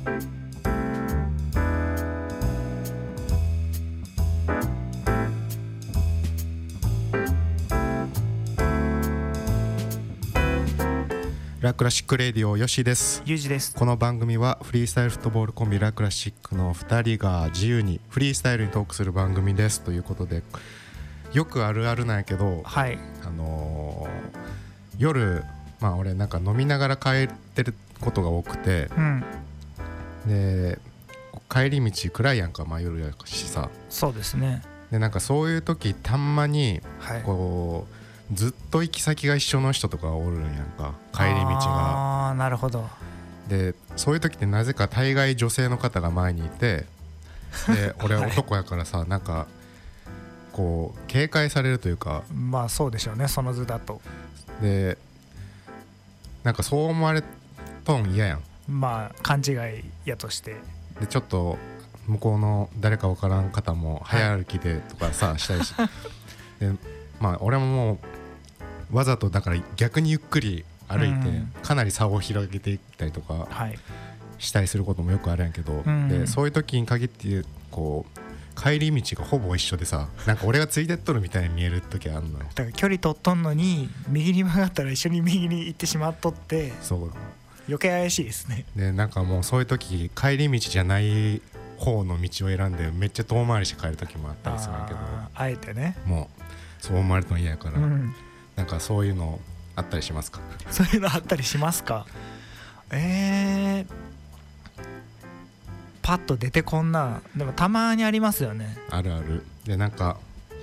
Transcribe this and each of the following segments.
ラクラシックレディオ、よしです。 ゆうじです。 この番組はフリースタイルフットボールコンビラクラシックの2人が自由にフリースタイルにトークする番組ですということで、よくあるあるなんやけど、 はい、 夜、俺なんか飲みながら帰ってることが多くて、で帰り道暗いやんか、夜やしさ。 そうですね。 でなんかそういう時たんまにこう、ずっと行き先が一緒の人とかおるんやんか、帰り道が。 なるほど。 でそういう時ってなぜか大概女性の方が前にいて、で俺は男やからさ、なんかこう警戒されるというか、 そうでしょうね、その図だと。 でなんかそう思われとん嫌やん。 勘違いやとして、 でちょっと向こうの誰か分からん方も早歩きでとかさ、したりしで俺ももうわざとだから逆にゆっくり歩いて、かなり差を広げていったりとかしたりすることもよくあるんやけど、でそういう時に限ってこう帰り道がほぼ一緒でさ、なんか俺がついてっとるみたいに見える時あるのよ。 だから距離取っとんのに右に曲がったら一緒に右に行ってしまっとって、 そう余計怪しいですね。 でなんかもうそういう時帰り道じゃない方の道を選んでめっちゃ遠回りして帰る時もあったりするんやけど、 あえてね、 もうそう思われるの嫌やから、なんかそういうのあったりしますか？ そういうのあったりしますか？パッと出てこんな。でもたまにありますよね。 あるある。でなんか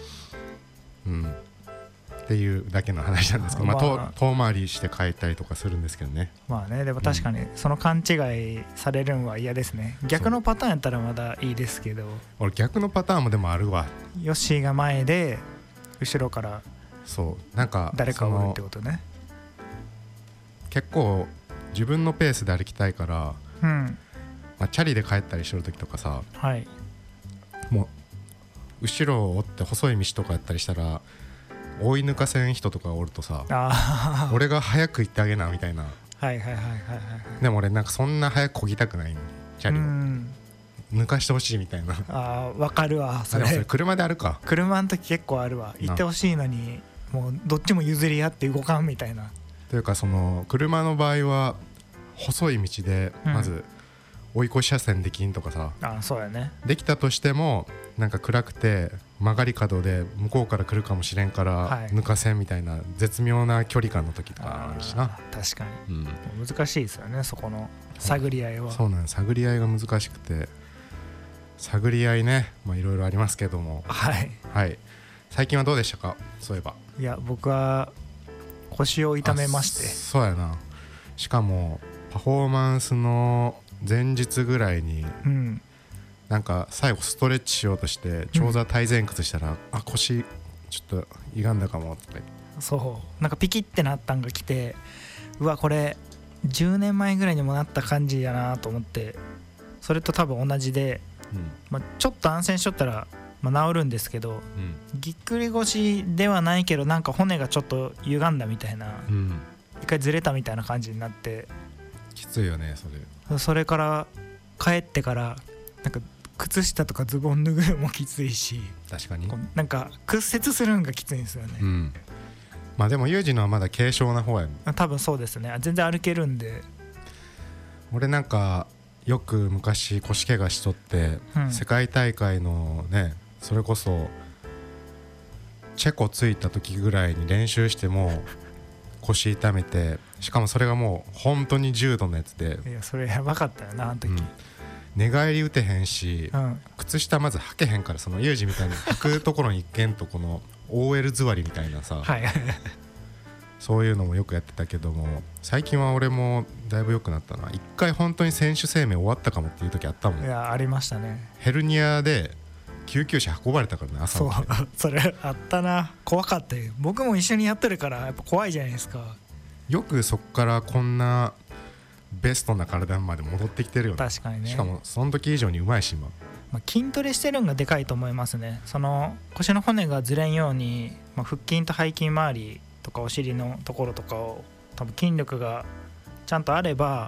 っていうだけの話なんですけど、遠回りして帰ったりとかするんですけどね。 でも確かにその勘違いされるんは嫌ですね。逆のパターンやったらまだいいですけど、 俺逆のパターンもでもあるわ。 ヨッシーが前で後ろからなんか誰かおるってことね。 結構自分のペースで歩きたいから、チャリで帰ったりしてる時とかさ、もう後ろを追って細い道とかやったりしたら追い抜かせん人とかおるとさ、俺が早く行ってあげなみたいな。でも俺なんかそんな早く漕ぎたくないの、チャリを抜かしてほしいみたいな。 わかるわ。 でもそれ車であるか。 車の時結構あるわ。行ってほしいのにもうどっちも譲り合って動かんみたいな。 というかその車の場合は細い道でまず追い越し車線できんとかさ、 そうやね。 できたとしてもなんか暗くて曲がり角で向こうから来るかもしれんから抜かせんみたいな絶妙な距離感の時とかあるしな。 確かに、難しいですよね、そこの探り合いは。 そうなんです。探り合いが難しくて、探り合いね、いろいろありますけども、最近はどうでしたか？そういえば。 いや、僕は腰を痛めまして。 そうやな。しかもパフォーマンスの前日ぐらいに、なんか最後ストレッチしようとして長座体前屈したら、腰ちょっと歪んだかもとか言って、 そうなんかピキってなったんが来て、うわこれ10年前ぐらいにもなった感じやなと思って、それと多分同じで、ちょっと安静しとったら、治るんですけど、ぎっくり腰ではないけどなんか骨がちょっと歪んだみたいな、一回ずれたみたいな感じになって、 きついよねそれから帰ってからなんか靴下とかズボン脱ぐのもきついし、 確かになんか屈折するんがきついんですよね。 でもユージのはまだ軽症な方やん。 多分そうですね。全然歩けるんで。 俺なんかよく昔腰怪我しとって、世界大会のね、それこそチェコ着いた時ぐらいに練習しても腰痛めて、しかもそれがもう本当に重度のやつで、 いやそれやばかったよな、あの時。 寝返り打てへんし、靴下まず履けへんから、そのユージみたいに履くところに一見とこの OL 座りみたいなさ、そういうのもよくやってたけども、最近は俺もだいぶ良くなったな。一回本当に選手生命終わったかもっていう時あったもん。 いやありましたね。 ヘルニアで救急車運ばれたからね、朝起きて。 それあったな。怖かったよ。僕も一緒にやってるからやっぱ怖いじゃないですか。 よくそっからこんなベストな体まで戻ってきてるよね。 確かにね。 しかもその時以上にうまいし今、 筋トレしてるんがでかいと思いますね。その腰の骨がずれんように、腹筋と背筋周りとかお尻のところとかを多分筋力がちゃんとあれば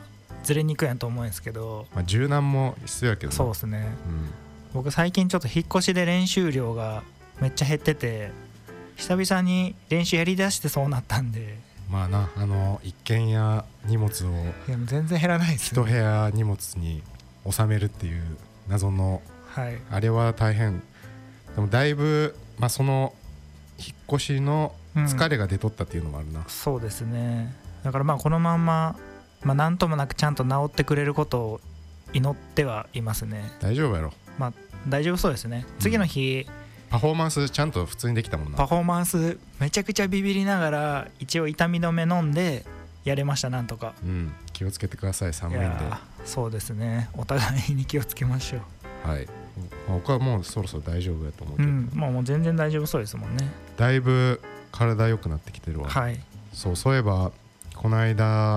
ずれにくいやと思うんですけど、 まあ、柔軟も必要やけどね。 そうですね、僕最近ちょっと引っ越しで練習量がめっちゃ減ってて、久々に練習やりだしてそうなったんで、 まあな、一軒家荷物をいやもう全然減らないですね。 一部屋荷物に収めるっていう謎の、 はい、 あれは大変。でもだいぶ、まあ、その引っ越しの疲れが出とったっていうのもあるな、 そうですね。だからまあこのまんま、なんともなくちゃんと治ってくれることを祈ってはいますね。 大丈夫やろ。 まあ大丈夫そうですね。次の日、 パフォーマンスちゃんと普通にできたもんな。 パフォーマンスめちゃくちゃビビりながら一応痛み止め飲んでやれました。なんとか、 気をつけてください、寒いんで。 そうですね、お互いに気をつけましょう。 はい、僕はもうそろそろ大丈夫やと思うけど、 もう全然大丈夫そうですもんね。 だいぶ体良くなってきてるわ。 はい、 そういえばこの間、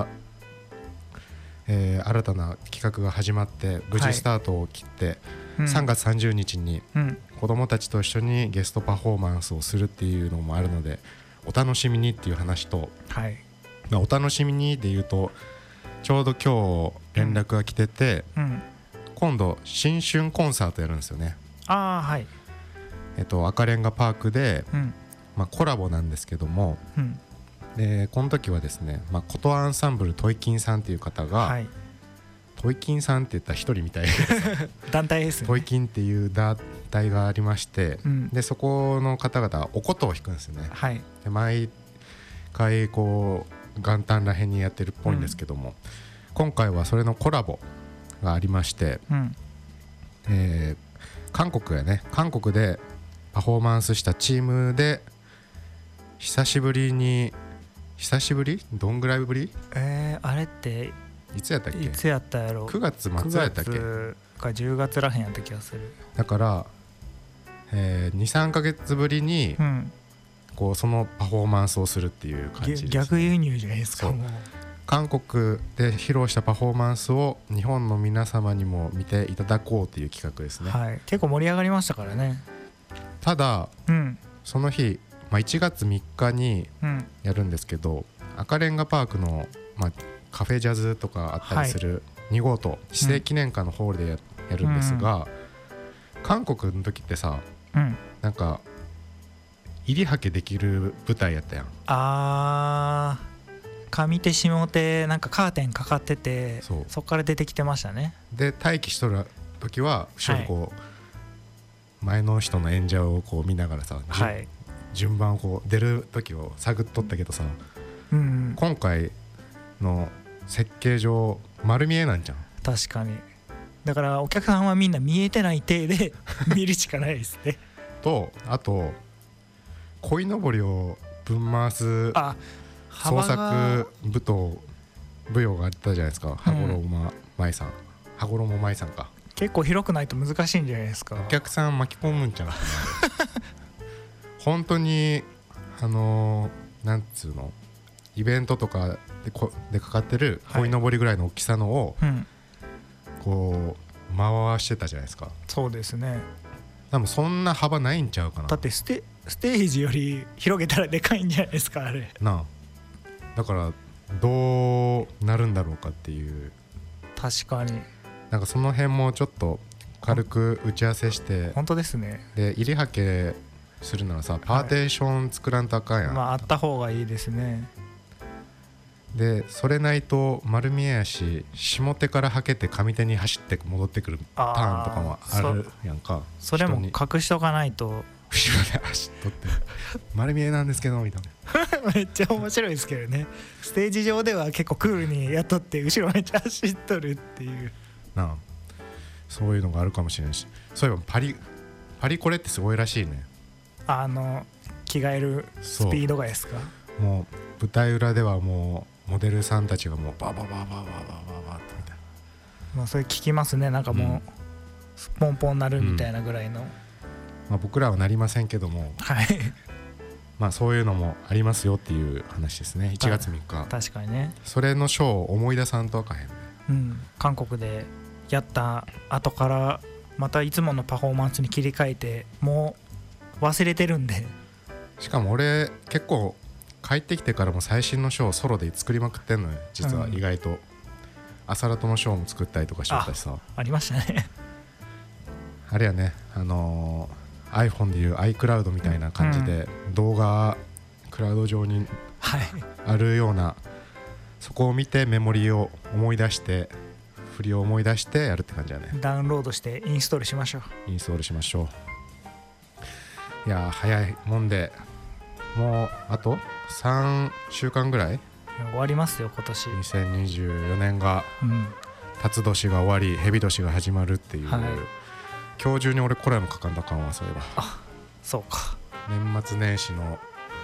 新たな企画が始まって無事スタートを切って、3月30日に子どもたちと一緒にゲストパフォーマンスをするっていうのもあるので、お楽しみにっていう話と、お楽しみにでいうと、ちょうど今日連絡が来てて、今度新春コンサートやるんですよね。 はい。 赤レンガパークで、コラボなんですけども、でこの時はですね、琴アンサンブルトイキンさんっていう方が、トイキンさんって言ったら一人みたいな団体ですね。 トイキンっていう団体がありまして、でそこの方々お琴を弾くんですよね。で毎回こう元旦らへんにやってるっぽいんですけども、今回はそれのコラボがありまして、韓国でパフォーマンスしたチームで久しぶりどんぐらいぶり？ あれっていつやったっけ？ いつやったやろ。 9月末やったっけ？ 9月か10月らへんやった気がする。 だから、2,3 ヶ月ぶりに、こうそのパフォーマンスをするっていう感じです。 逆輸入じゃないですか。 韓国で披露したパフォーマンスを日本の皆様にも見ていただこうという企画ですね。 結構盛り上がりましたからね。 ただ、その日、1月3日にやるんですけど、赤レンガパークの、カフェジャズとかあったりする2号棟指定記念館のホールで やるんですが、韓国の時ってさ、なんか入りはけできる舞台やったやん。 上手下手なんかカーテンかかってて、そこから出てきてましたね。 で待機しとる時は後ろにこう、前の人の演者をこう見ながらさ、順番をこう出る時を探っとったけどさ、今回の設計上丸見えなんじゃん。 確かに。だからお客さんはみんな見えてない体で見るしかないですねと、あと鯉のぼりをぶん回す創作舞踊があったじゃないですか。羽衣舞さんか。 結構広くないと難しいんじゃないですか。 お客さん巻き込むんじゃなくて本当になんつうの、イベントとかでかかってる鯉のぼりぐらいの大きさのを、こう回してたじゃないですか。 そうですね。 多分そんな幅ないんちゃうかな。 だってステージより広げたらでかいんじゃないですか、あれなあ。だからどうなるんだろうかっていう。 確かに。 なんかその辺もちょっと軽く打ち合わせして。 本当ですね。 で入りはけするならさ、パーテーション作らんとあかんやん。 あった方がいいですね。 でそれないと丸見えやし、下手からはけて上手に走って戻ってくるターンとかもあるやんか。 それも隠しとかないと。 後ろで走っとって丸見えなんですけどみたいなめっちゃ面白いですけどね。ステージ上では結構クールにやっとって後ろめっちゃ走っとるっていうなあ。そういうのがあるかもしれないし、そういえばパリコレってすごいらしいね。 着替えるスピードがですか。 もう舞台裏ではもうモデルさんたちがもうババババババババってみたいな。それ聞きますね。なんかもう、ポンポンなるみたいなぐらいの、 僕らはなりませんけども、そういうのもありますよっていう話ですね。1月3日。 確かにね。 それのショーを思い出さんとあかへんね。 韓国でやった後からまたいつものパフォーマンスに切り替えて、もう忘れてるんで。 しかも俺結構帰ってきてからも最新のショーをソロで作りまくってんのよ実は。意外とアサラトのショーも作ったりとかしてたしさ。 ありましたね。 あれやね、iPhone でいう iCloud みたいな感じで、動画クラウド上にあるような、そこを見てメモリを思い出して振りを思い出してやるって感じだね。 ダウンロードしてインストールしましょう。 インストールしましょう。いや早いもんで、もうあと3週間ぐらい終わりますよ今年。 2024年が、辰年が終わり蛇年が始まるっていう、今日中に俺これも書かんだかんわ。そういえば。 あ、そうか。 年末年始の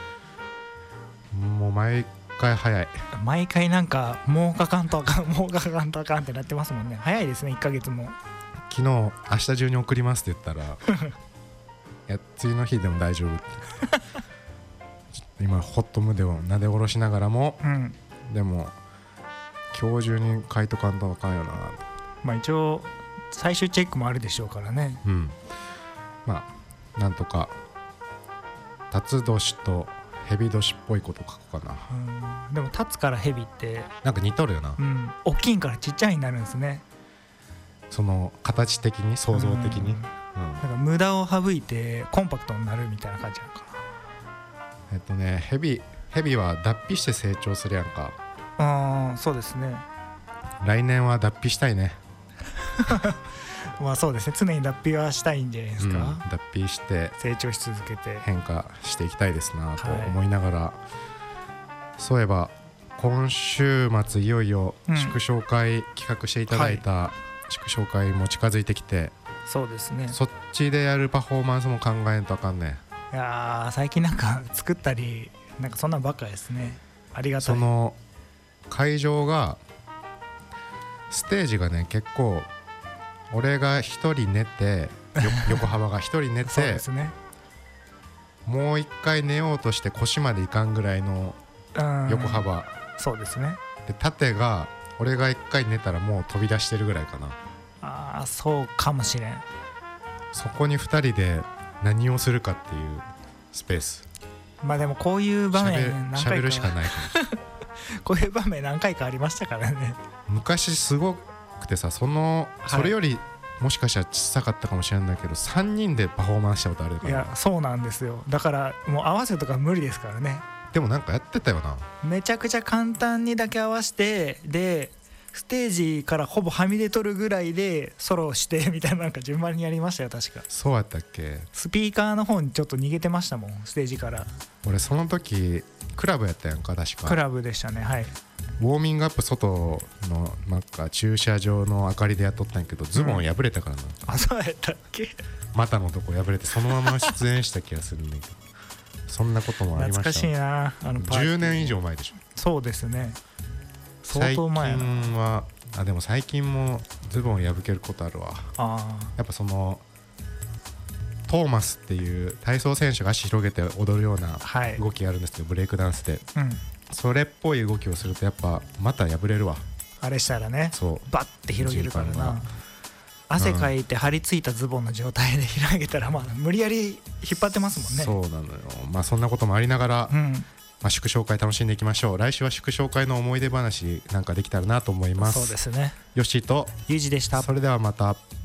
もう毎回早い。 毎回なんかもう書かんとあかんもう書かんとあかんってなってますもんね。早いですね1ヶ月も。 昨日明日中に送りますって言ったらいや次の日でも大丈夫って今ホットムでをなで下ろしながらも、でも今日中に書いとかんとあかんよな。 まあ一応最終チェックもあるでしょうからね。 まあなんとか辰年と蛇年っぽいこと書こうかな。 でも辰から蛇ってなんか似とるよな。 大きいからちっちゃいになるんですね。 その形的に創造的に、 なんか無駄を省いてコンパクトになるみたいな感じなのかな。蛇は脱皮して成長するやんか。 そうですね。 来年は脱皮したいね。 まあそうですね、常に脱皮はしたいんじゃないですか。 脱皮して成長し続けて変化していきたいですなと思いながら、そういえば今週末いよいよ祝勝会企画していただいた祝勝会も近づいてきて、 そうですね、 そっちでやるパフォーマンスも考えんとあかんね。 いや最近なんか作ったりなんかそんなんばっかですね。ありがたい。 その会場がステージがね結構俺が一人寝て横幅が一人寝てそうですね、 もう一回寝ようとして腰までいかんぐらいの横幅。 そうですね。 で縦が俺が一回寝たらもう飛び出してるぐらいかな。 そうかもしれん。 そこに二人で何をするかっていうスペース。 まあでもこういう場面何回か喋るしかないかこういう場面何回かありましたからね。 昔すごくてさ、それよりもしかしたら小さかったかもしれないけど、3人でパフォーマンスしたことあるから。 いやそうなんですよ。だからもう合わせとか無理ですからね。 でもなんかやってたよな。 めちゃくちゃ簡単にだけ合わせて、でステージからほぼはみ出とるぐらいでソロをしてみたいな、なんか順番にやりましたよ確か。 そうやったっけ。 スピーカーの方にちょっと逃げてましたもん、ステージから。 俺その時クラブやったやんか確か。 クラブでしたね。はい。 ウォーミングアップ外のなんか駐車場の明かりでやっとったんやけど、ズボン破れたからな、 そうやったっけ。 股のとこ破れてそのまま出演した気がするんだけどそんなこともありました。 懐かしいな、 10年以上前でしょ。 そうですね、相当前やな。 最近はでも最近もズボン破けることあるわ。やっぱそのトーマスっていう体操選手が足広げて踊るような動きあるんですけど、ブレイクダンスで、それっぽい動きをするとやっぱまた破れるわ。 あれしたらね、 そうバッて広げるからな。汗かいて張り付いたズボンの状態で広げたら、まあ無理やり引っ張ってますもんね。 そうなのよ。まあそんなこともありながら、祝勝会楽しんでいきましょう。来週は祝勝会の思い出話なんかできたらなと思います。 そうですね。 よしとゆうじでした。 それではまた。